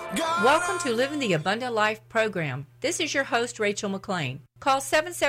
Welcome to Living the Abundant Life program. This is your host, Rachel McLean. Call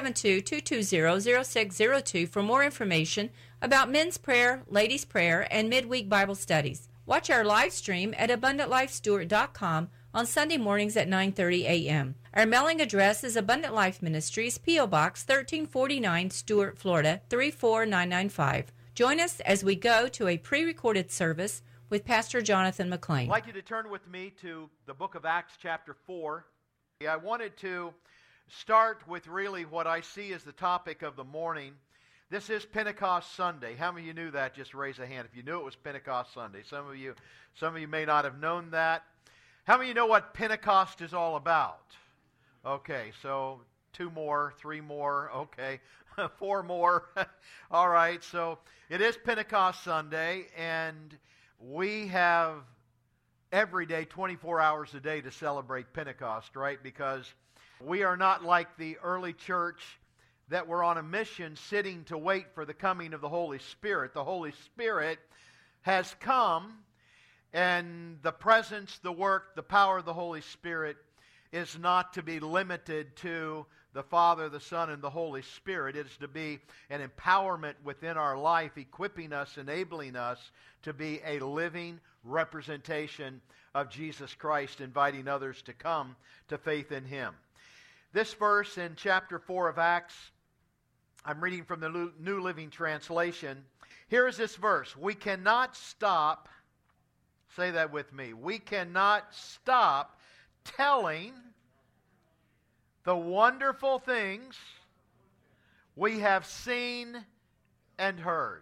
772-220-0602 for more information about men's prayer, ladies' prayer, and midweek Bible studies. Watch our live stream at AbundantLifeStewart.com on Sunday mornings at 9:30 a.m. Our mailing address is Abundant Life Ministries, P.O. Box 1349, Stewart, Florida 34995. Join us as we go to a pre-recorded service with Pastor Jonathan McLean. I'd like you to turn with me to the book of Acts chapter 4. I wanted to start with really what I see as the topic of the morning. This is Pentecost Sunday. How many of you knew that? Just raise a hand if you knew it was Pentecost Sunday. Some of you may not have known that. How many of you know what Pentecost is all about? Okay, so 2 more, 3 more, okay, 4 more. All right, so it is Pentecost Sunday, and we have every day, 24 hours a day to celebrate Pentecost, right? Because we are not like the early church that were on a mission sitting to wait for the coming of the Holy Spirit. The Holy Spirit has come, and the presence, the work, the power of the Holy Spirit is not to be limited to the Father, the Son, and the Holy Spirit. It is to be an empowerment within our life, equipping us, enabling us to be a living representation of Jesus Christ, inviting others to come to faith in Him. This verse in chapter 4 of Acts, I'm reading from the New Living Translation. Here is this verse. We cannot stop, say that with me, we cannot stop telling the wonderful things we have seen and heard.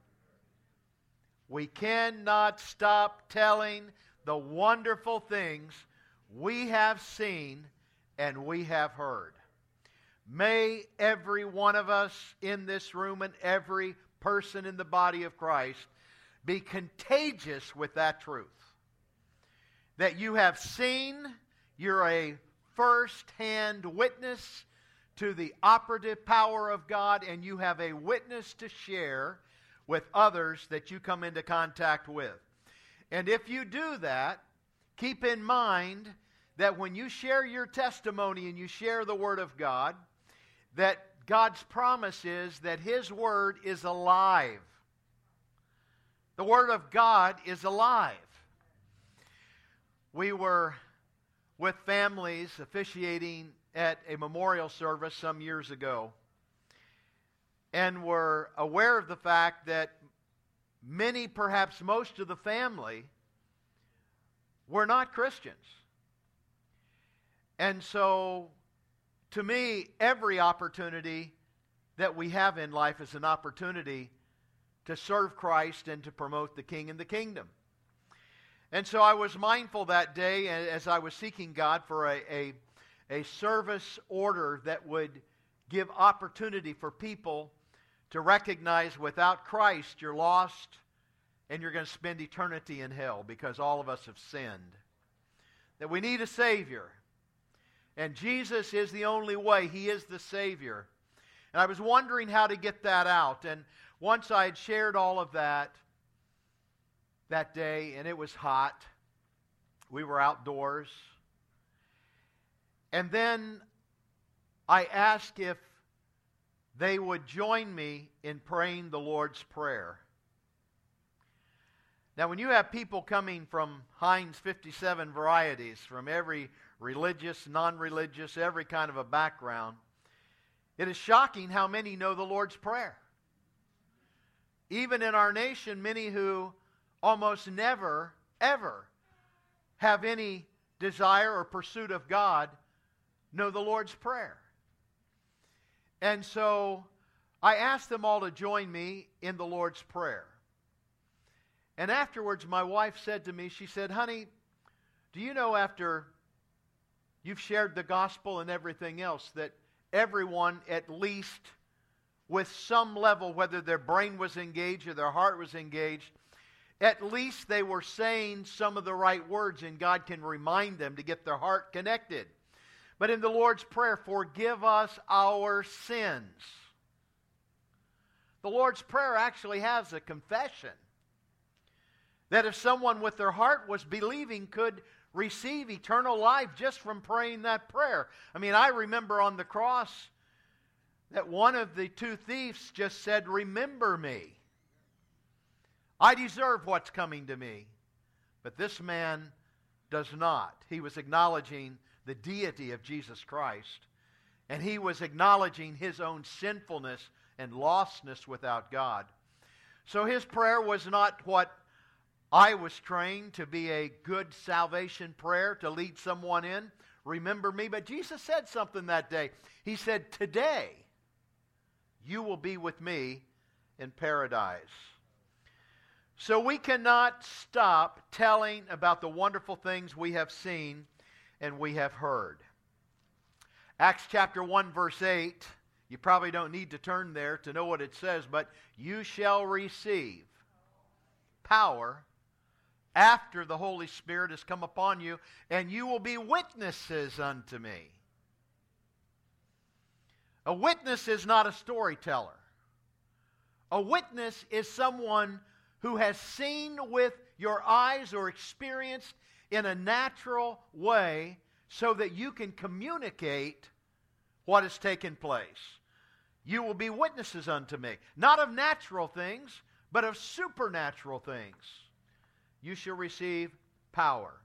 We cannot stop telling the wonderful things we have seen and we have heard. May every one of us in this room and every person in the body of Christ be contagious with that truth. That you have seen, you're a first-hand witness to the operative power of God, and you have a witness to share with others that you come into contact with. And if you do that, keep in mind that when you share your testimony and you share the Word of God, that God's promise is that His Word is alive. The Word of God is alive. We were with families officiating at a memorial service some years ago, and were aware of the fact that many, perhaps most of the family, were not Christians. And so, to me, every opportunity that we have in life is an opportunity to serve Christ and to promote the King and the kingdom. And so I was mindful that day as I was seeking God for a service order that would give opportunity for people to recognize without Christ you're lost and you're going to spend eternity in hell because all of us have sinned. That we need a Savior. And Jesus is the only way. He is the Savior. And I was wondering how to get that out. And once I had shared all of that day, and it was hot. We were outdoors. And then I asked if they would join me in praying the Lord's Prayer. Now, when you have people coming from Heinz 57 varieties, from every religious, non-religious, every kind of a background, it is shocking how many know the Lord's Prayer. Even in our nation, many who almost never, ever have any desire or pursuit of God know the Lord's Prayer. And so I asked them all to join me in the Lord's Prayer. And afterwards, my wife said to me, she said, "Honey, do you know after you've shared the gospel and everything else that everyone, at least with some level, whether their brain was engaged or their heart was engaged, at least they were saying some of the right words, and God can remind them to get their heart connected. But in the Lord's Prayer, forgive us our sins." The Lord's Prayer actually has a confession. That if someone with their heart was believing could receive eternal life just from praying that prayer. I mean, I remember on the cross that one of the two thieves just said, "Remember me. I deserve what's coming to me." But this man does not. He was acknowledging the deity of Jesus Christ. And he was acknowledging his own sinfulness and lostness without God. So his prayer was not what I was trained to be, a good salvation prayer to lead someone in. Remember me. But Jesus said something that day. He said, "Today you will be with me in paradise." So we cannot stop telling about the wonderful things we have seen and we have heard. Acts chapter 1 verse 8, you probably don't need to turn there to know what it says, but you shall receive power after the Holy Spirit has come upon you, and you will be witnesses unto me. A witness is not a storyteller. A witness is someone who has seen with your eyes or experienced in a natural way so that you can communicate what has taken place. You will be witnesses unto me, not of natural things, but of supernatural things. You shall receive power.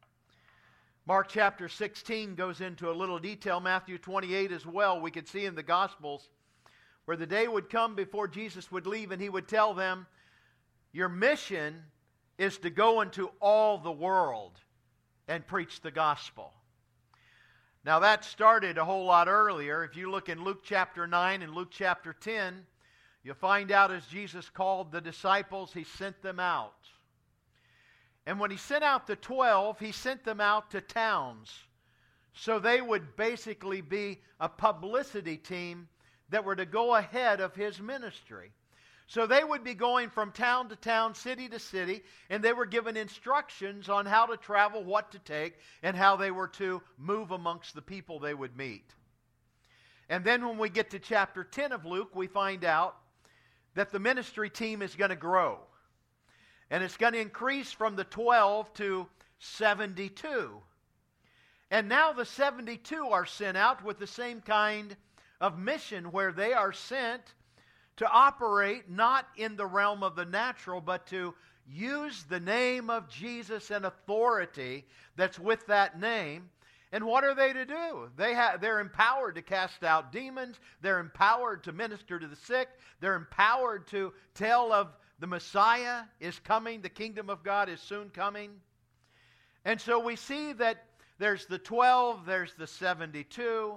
Mark chapter 16 goes into a little detail. Matthew 28 as well. We could see in the Gospels where the day would come before Jesus would leave and he would tell them, your mission is to go into all the world and preach the gospel. Now that started a whole lot earlier. If you look in Luke chapter 9 and Luke chapter 10, you'll find out as Jesus called the disciples, he sent them out. And when he sent out the 12, he sent them out to towns. So they would basically be a publicity team that were to go ahead of his ministry. So they would be going from town to town, city to city, and they were given instructions on how to travel, what to take, and how they were to move amongst the people they would meet. And then when we get to chapter 10 of Luke, we find out that the ministry team is going to grow. And it's going to increase from the 12 to 72. And now the 72 are sent out with the same kind of mission where they are sent to operate not in the realm of the natural, but to use the name of Jesus and authority that's with that name. And what are they to do? They're empowered to cast out demons. They're empowered to minister to the sick. They're empowered to tell of the Messiah is coming. The kingdom of God is soon coming. And so we see that there's the 12, there's the 72.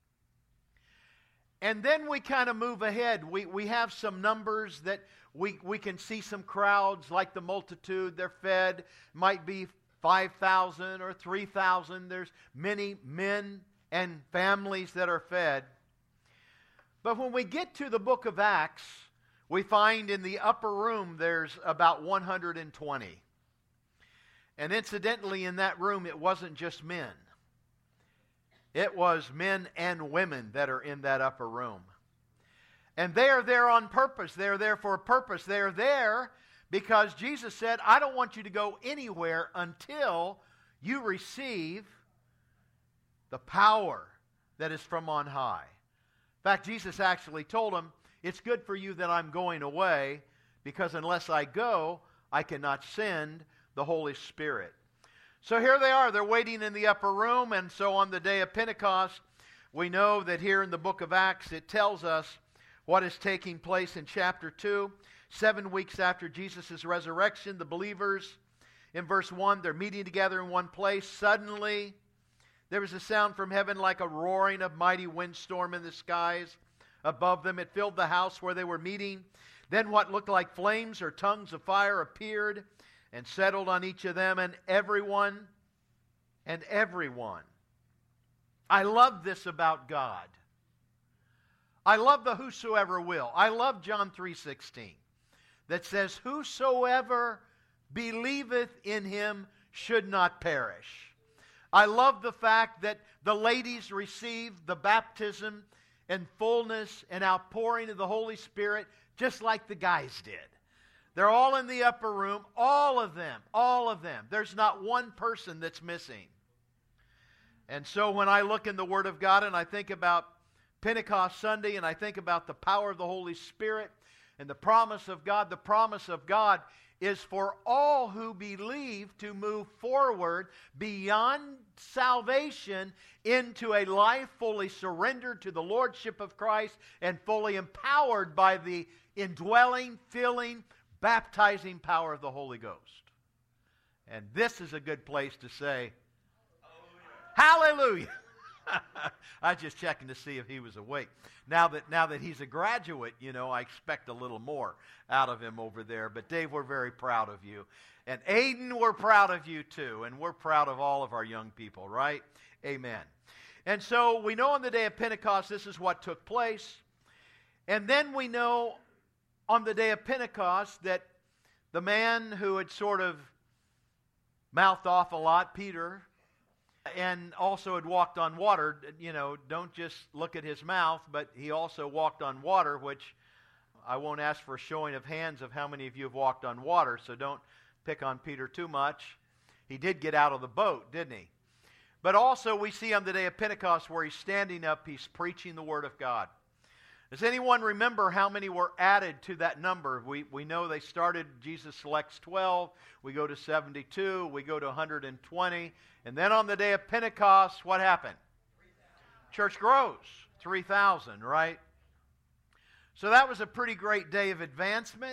And then we kind of move ahead. We have some numbers that we can see some crowds like the multitude. They're fed. Might be 5,000 or 3,000. There's many men and families that are fed. But when we get to the book of Acts, we find in the upper room there's about 120. And incidentally, in that room, it wasn't just men. It was men and women that are in that upper room. And they are there on purpose. They are there for a purpose. They are there because Jesus said, I don't want you to go anywhere until you receive the power that is from on high. In fact, Jesus actually told them, it's good for you that I'm going away because unless I go, I cannot send the Holy Spirit. So here they are. They're waiting in the upper room. And so on the day of Pentecost, we know that here in the book of Acts, it tells us what is taking place in chapter 2. 7 weeks after Jesus' resurrection, the believers, in verse 1, they're meeting together in one place. Suddenly, there was a sound from heaven like a roaring of mighty windstorm in the skies. Above them, it filled the house where they were meeting. Then what looked like flames or tongues of fire appeared and settled on each of them, and everyone. I love this about God. I love the whosoever will. I love John 3:16 that says, whosoever believeth in him should not perish. I love the fact that the ladies received the baptism and fullness and outpouring of the Holy Spirit just like the guys did. They're all in the upper room, all of them, all of them. There's not one person that's missing. And so when I look in the Word of God and I think about Pentecost Sunday and I think about the power of the Holy Spirit and the promise of God is for all who believe to move forward beyond salvation into a life fully surrendered to the Lordship of Christ and fully empowered by the indwelling, filling, baptizing power of the Holy Ghost. And this is a good place to say, Hallelujah! I was just checking to see if he was awake. Now that he's a graduate, I expect a little more out of him over there. But Dave, we're very proud of you. And Aiden, we're proud of you too. And we're proud of all of our young people, right? Amen. And so we know on the day of Pentecost, this is what took place. And then we know on the day of Pentecost that the man who had sort of mouthed off a lot, Peter, and also had walked on water, don't just look at his mouth, but he also walked on water, which I won't ask for a showing of hands of how many of you have walked on water, so don't pick on Peter too much. He did get out of the boat, didn't he? But also we see on the day of Pentecost where he's standing up, he's preaching the Word of God. Does anyone remember how many were added to that number? We know they started, Jesus selects 12, we go to 72, we go to 120, and then on the day of Pentecost, what happened? 3,000. Church grows, 3,000, right? So that was a pretty great day of advancement,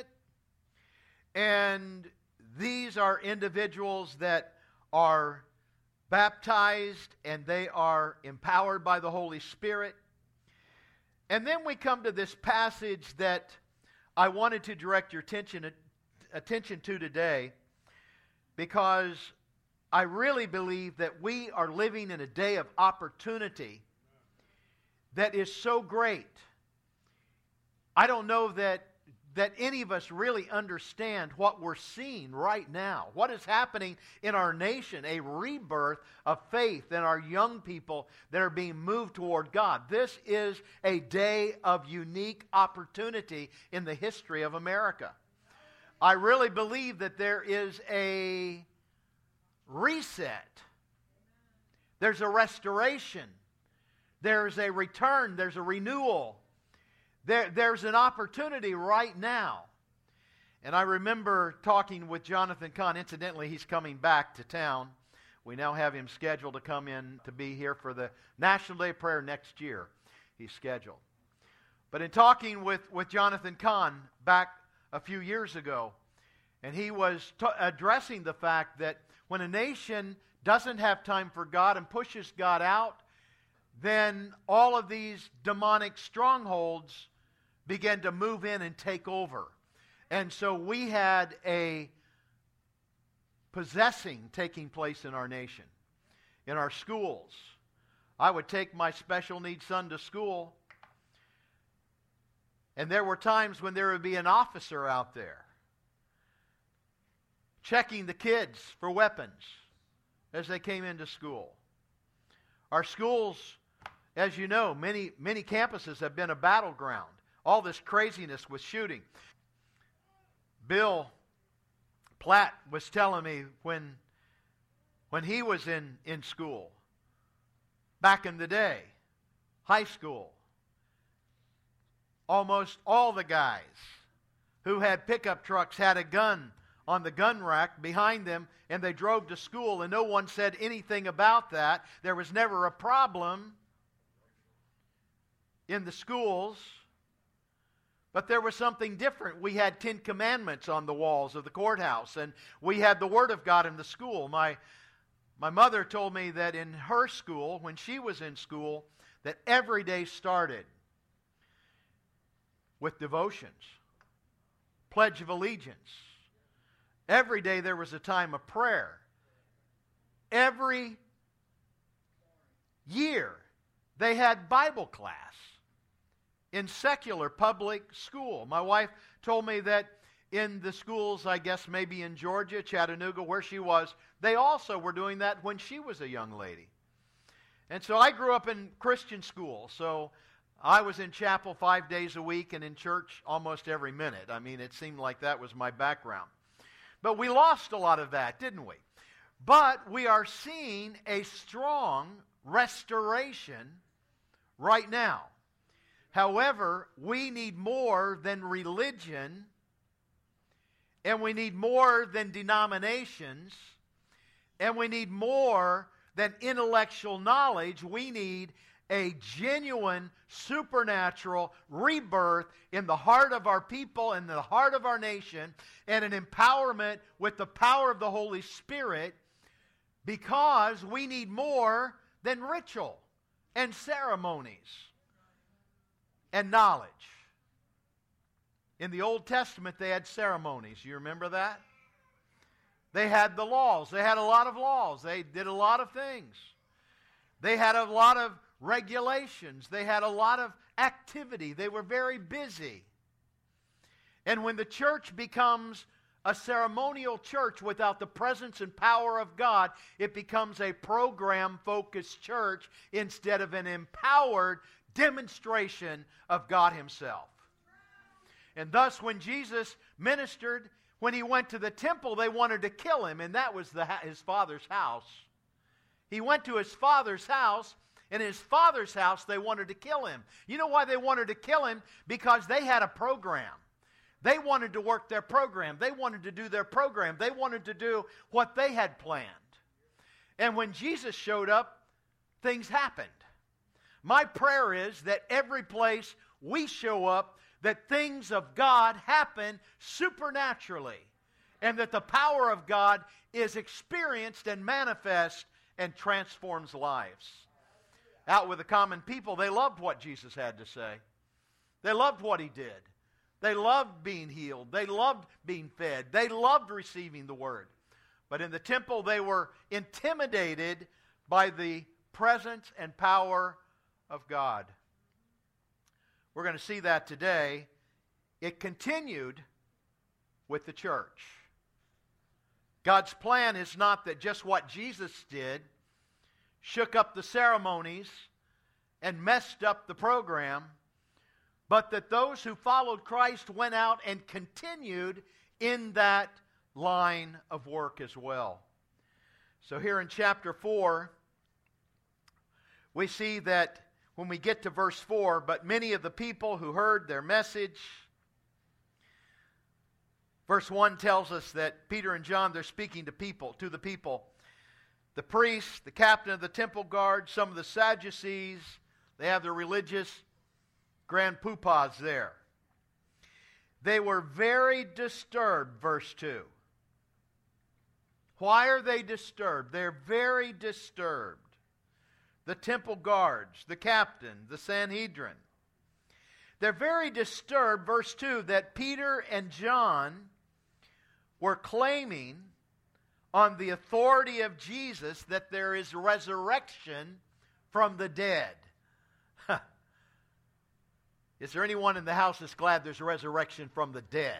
and these are individuals that are baptized and they are empowered by the Holy Spirit. And then we come to this passage that I wanted to direct your attention to today, because I really believe that we are living in a day of opportunity that is so great. I don't know that any of us really understand what we're seeing right now. What is happening in our nation, a rebirth of faith in our young people that are being moved toward God. This is a day of unique opportunity in the history of America. I really believe that there is a reset. There's a restoration. There's a return. There's a renewal. There's an opportunity right now. And I remember talking with Jonathan Kahn. Incidentally, he's coming back to town. We now have him scheduled to come in to be here for the National Day of Prayer next year. He's scheduled. But in talking with Jonathan Kahn back a few years ago, and he was addressing the fact that when a nation doesn't have time for God and pushes God out, then all of these demonic strongholds began to move in and take over. And so we had a possessing taking place in our nation, in our schools. I would take my special needs son to school, and there were times when there would be an officer out there checking the kids for weapons as they came into school. Our schools, as you know, many campuses have been a battleground. All this craziness with shooting. Bill Platt was telling me when he was in school, back in the day, high school, almost all the guys who had pickup trucks had a gun on the gun rack behind them, and they drove to school, and no one said anything about that. There was never a problem in the schools. But there was something different. We had 10 commandments on the walls of the courthouse, and we had the Word of God in the school. My mother told me that in her school, when she was in school, that every day started with devotions, Pledge of Allegiance. Every day there was a time of prayer. Every year they had Bible class in secular public school. My wife told me that in the schools, I guess maybe in Georgia, Chattanooga, where she was, they also were doing that when she was a young lady. And so I grew up in Christian school, so I was in chapel 5 days a week and in church almost every minute. I mean, it seemed like that was my background. But we lost a lot of that, didn't we? But we are seeing a strong restoration right now. However, we need more than religion, and we need more than denominations, and we need more than intellectual knowledge. We need a genuine supernatural rebirth in the heart of our people and the heart of our nation, and an empowerment with the power of the Holy Spirit, because we need more than ritual and ceremonies and knowledge. In the Old Testament, they had ceremonies. You remember that? They had the laws. They had a lot of laws. They did a lot of things. They had a lot of regulations. They had a lot of activity. They were very busy. And when the church becomes a ceremonial church without the presence and power of God, it becomes a program-focused church instead of an empowered demonstration of God Himself. And thus, when Jesus ministered, when He went to the temple, they wanted to kill Him, and that was His Father's house. He went to His Father's house, and in His Father's house, they wanted to kill Him. You know why they wanted to kill Him? Because they had a program. They wanted to work their program. They wanted to do their program. They wanted to do what they had planned. And when Jesus showed up, things happened. My prayer is that every place we show up, that things of God happen supernaturally, and that the power of God is experienced and manifest and transforms lives. Out with the common people, they loved what Jesus had to say. They loved what He did. They loved being healed. They loved being fed. They loved receiving the Word. But in the temple, they were intimidated by the presence and power of God. We're going to see that today. It continued with the church. God's plan is not that just what Jesus did shook up the ceremonies and messed up the program, but that those who followed Christ went out and continued in that line of work as well. So here in chapter 4, we see that when we get to verse 4, but many of the people who heard their message. Verse 1 tells us that Peter and John, they're speaking to the people. The priests, the captain of the temple guard, some of the Sadducees, they have their religious grand poobahs there. They were very disturbed, verse 2. Why are they disturbed? They're very disturbed. The temple guards, the captain, the Sanhedrin. They're very disturbed, verse 2, that Peter and John were claiming on the authority of Jesus that there is resurrection from the dead. Is there anyone in the house that's glad there's resurrection from the dead?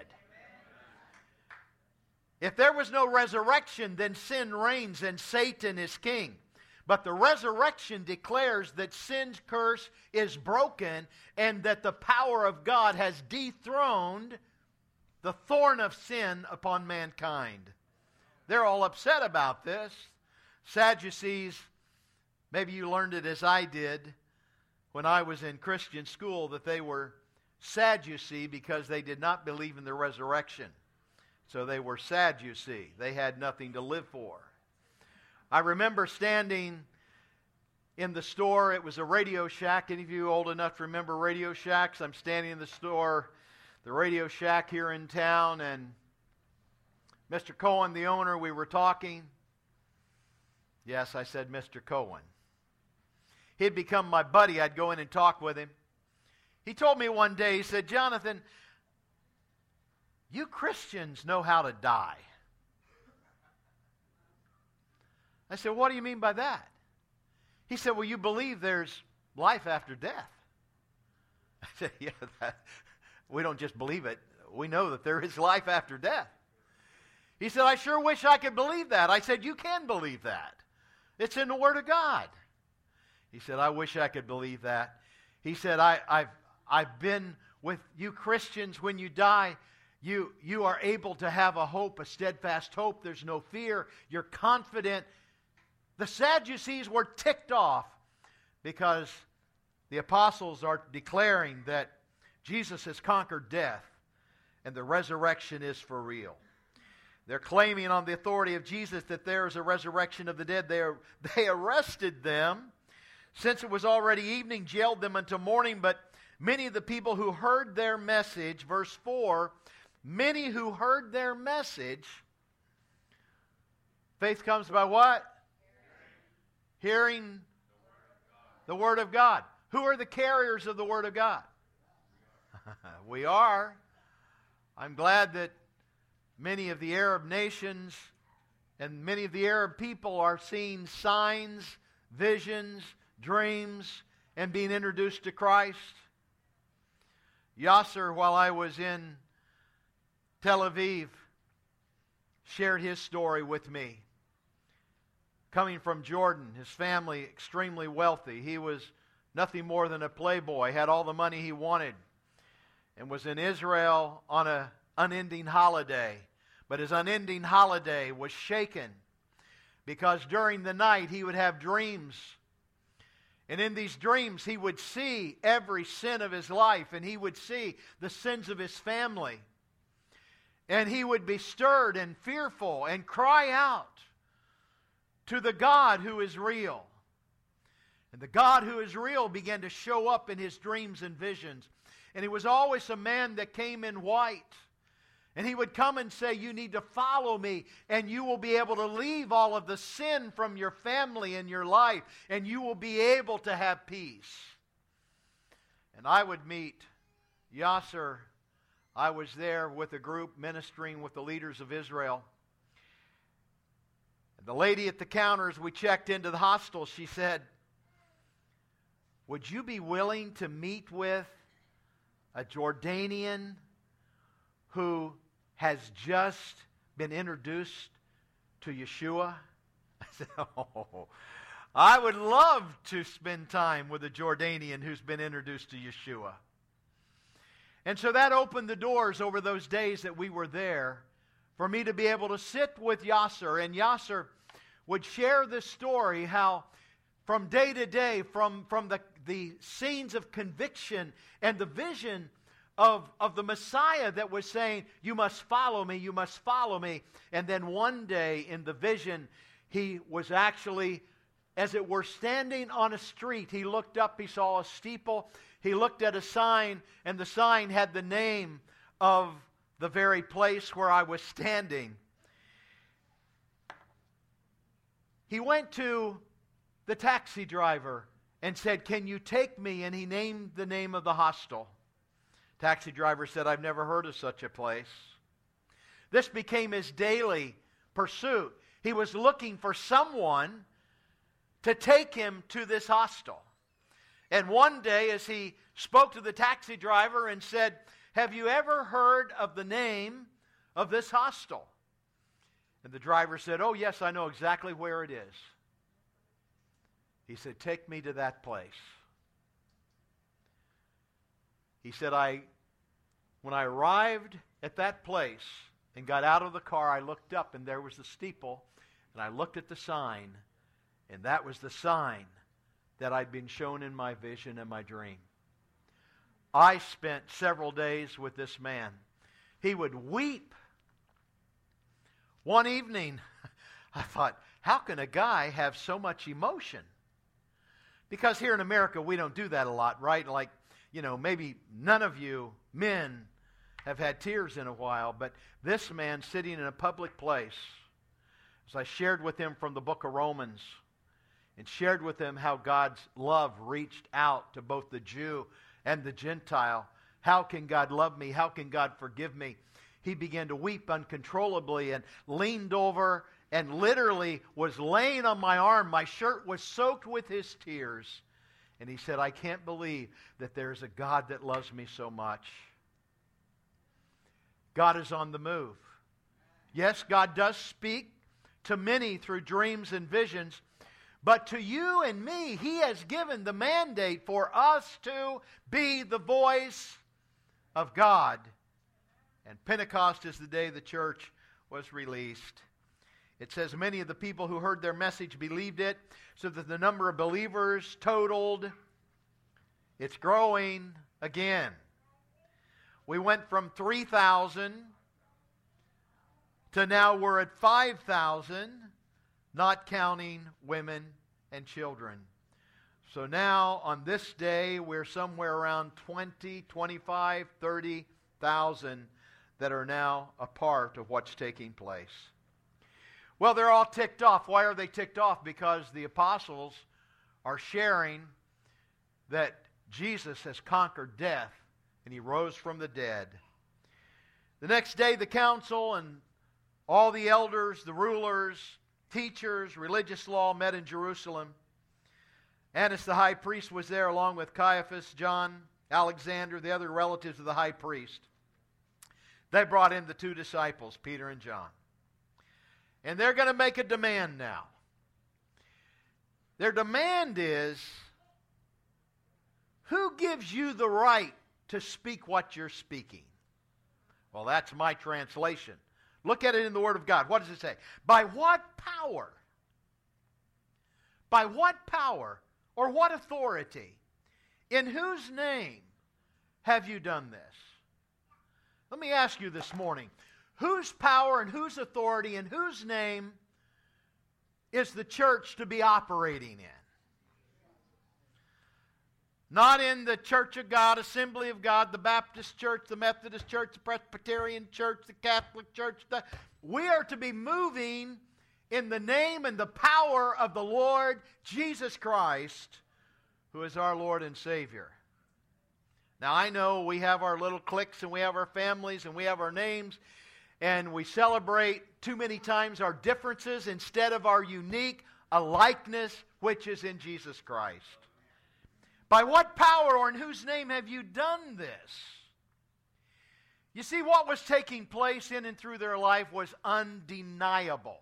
If there was no resurrection, then sin reigns and Satan is king. But the resurrection declares that sin's curse is broken and that the power of God has dethroned the thorn of sin upon mankind. They're all upset about this. Sadducees, maybe you learned it as I did when I was in Christian school, that they were Sadducee because they did not believe in the resurrection. So they were Sadducee. They had nothing to live for. I remember standing in the store. It was a Radio Shack. Any of you old enough to remember Radio Shacks? I'm standing in the store, the Radio Shack here in town, and Mr. Cohen, the owner, we were talking. Yes, I said Mr. Cohen. He'd become my buddy. I'd go in and talk with him. He told me one day, he said, "Jonathan, you Christians know how to die." I said, "What do you mean by that?" He said, "Well, you believe there's life after death." I said, "Yeah, we don't just believe it. We know that there is life after death." He said, "I sure wish I could believe that." I said, "You can believe that. It's in the Word of God." He said, "I wish I could believe that." He said, I've been with you Christians. When you die, you are able to have a hope, a steadfast hope. There's no fear. You're confident. The Sadducees were ticked off because the apostles are declaring that Jesus has conquered death and the resurrection is for real. They're claiming on the authority of Jesus that there is a resurrection of the dead. They arrested them. Since it was already evening, jailed them until morning. But many of the people who heard their message, verse 4, many who heard their message, faith comes by what? Hearing the Word of God. Who are the carriers of the Word of God? We are. I'm glad that many of the Arab nations and many of the Arab people are seeing signs, visions, dreams, and being introduced to Christ. Yasser, while I was in Tel Aviv, shared his story with me. Coming from Jordan, his family extremely wealthy. He was nothing more than a playboy, had all the money he wanted, and was in Israel on an unending holiday. But his unending holiday was shaken because during the night he would have dreams. And in these dreams he would see every sin of his life, and he would see the sins of his family. And he would be stirred and fearful and cry out to the God who is real. And the God who is real began to show up in his dreams and visions. And he was always a man that came in white. And he would come and say, you need to follow me, and you will be able to leave all of the sin from your family and your life, and you will be able to have peace. And I would meet Yasser. I was there with a group ministering with the leaders of Israel. And the lady at the counter, as we checked into the hostel, she said, would you be willing to meet with a Jordanian who has just been introduced to Yeshua? I said, oh, I would love to spend time with a Jordanian who's been introduced to Yeshua. And so that opened the doors over those days that we were there for me to be able to sit with Yasser. And Yasser would share this story, how from day to day, from the scenes of conviction and the vision of the Messiah that was saying, you must follow me, you must follow me. And then one day in the vision, he was actually, as it were, standing on a street. He looked up, he saw a steeple, he looked at a sign, and the sign had the name of the very place where I was standing. He went to the taxi driver and said, can you take me? And he named the name of the hostel. Taxi driver said, I've never heard of such a place. This became his daily pursuit. He was looking for someone to take him to this hostel. And one day, as he spoke to the taxi driver and said, have you ever heard of the name of this hostel? And the driver said, oh yes, I know exactly where it is. He said, take me to that place. He said, when I arrived at that place and got out of the car, I looked up and there was the steeple, and I looked at the sign, and that was the sign that I'd been shown in my vision and my dream. I spent several days with this man. He would weep. One evening, I thought, how can a guy have so much emotion? Because here in America, we don't do that a lot, right? Like, maybe none of you men have had tears in a while, but this man sitting in a public place, as I shared with him from the book of Romans, and shared with him how God's love reached out to both the Jew and the Gentile. How can God love me? How can God forgive me? He began to weep uncontrollably and leaned over and literally was laying on my arm. My shirt was soaked with his tears. And he said, I can't believe that there's a God that loves me so much. God is on the move. Yes, God does speak to many through dreams and visions, But to you and me, He has given the mandate for us to be the voice of God. And Pentecost is the day the church was released. It says many of the people who heard their message believed it, so that the number of believers totaled, it's growing again. We went from 3,000 to now we're at 5,000, not counting women and children. So now on this day we're somewhere around 20, 25, 30,000 that are now a part of what's taking place. Well, they're all ticked off. Why are they ticked off? Because the apostles are sharing that Jesus has conquered death and He rose from the dead. The next day, the council and all the elders, the rulers, teachers, religious law met in Jerusalem. Annas the high priest was there along with Caiaphas, John, Alexander, the other relatives of the high priest. They brought in the two disciples, Peter and John. And they're going to make a demand now. Their demand is, who gives you the right to speak what you're speaking? Well, that's my translation. Look at it in the Word of God. What does it say? By what power? By what power or what authority? In whose name have you done this? Let me ask you this morning, whose power and whose authority and whose name is the church to be operating in? Not in the Church of God, Assembly of God, the Baptist Church, the Methodist Church, the Presbyterian Church, the Catholic Church. We are to be moving in the name and the power of the Lord Jesus Christ, who is our Lord and Savior. Now, I know we have our little cliques and we have our families and we have our names, and we celebrate too many times our differences instead of our unique likeness, which is in Jesus Christ. By what power or in whose name have you done this? You see, what was taking place in and through their life was undeniable.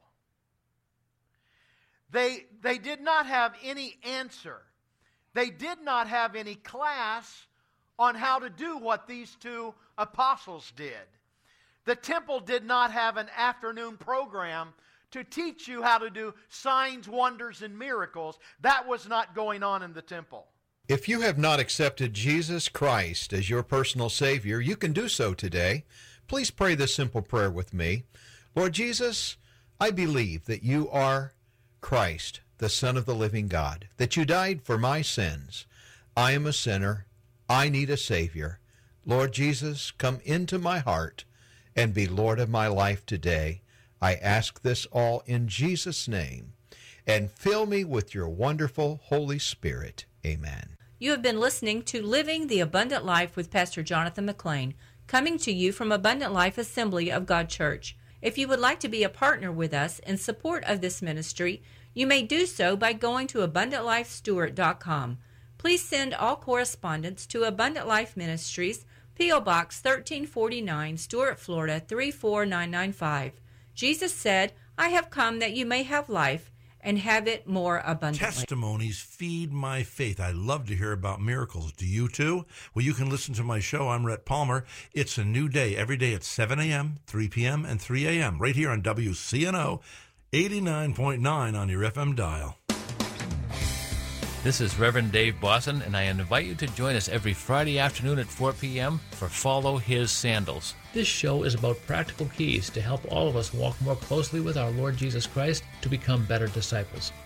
They did not have any answer. They did not have any class on how to do what these two apostles did. The temple did not have an afternoon program to teach you how to do signs, wonders, and miracles. That was not going on in the temple. If you have not accepted Jesus Christ as your personal Savior, you can do so today. Please pray this simple prayer with me. Lord Jesus, I believe that you are Christ, the Son of the living God, that you died for my sins. I am a sinner. I need a Savior. Lord Jesus, come into my heart and be Lord of my life today. I ask this all in Jesus' name, and fill me with your wonderful Holy Spirit. Amen. You have been listening to Living the Abundant Life with Pastor Jonathan McLean, coming to you from Abundant Life Assembly of God Church. If you would like to be a partner with us in support of this ministry, you may do so by going to AbundantLifeStewart.com. Please send all correspondence to Abundant Life Ministries, P.O. Box 1349, Stuart, Florida 34995. Jesus said, I have come that you may have life and have it more abundantly. Testimonies feed my faith. I love to hear about miracles. Do you too? Well, you can listen to my show. I'm Rhett Palmer. It's a new day every day at 7 a.m., 3 p.m., and 3 a.m. right here on WCNO 89.9 on your FM dial. This is Reverend Dave Bosson, and I invite you to join us every Friday afternoon at 4 p.m. for Follow His Sandals. This show is about practical keys to help all of us walk more closely with our Lord Jesus Christ to become better disciples.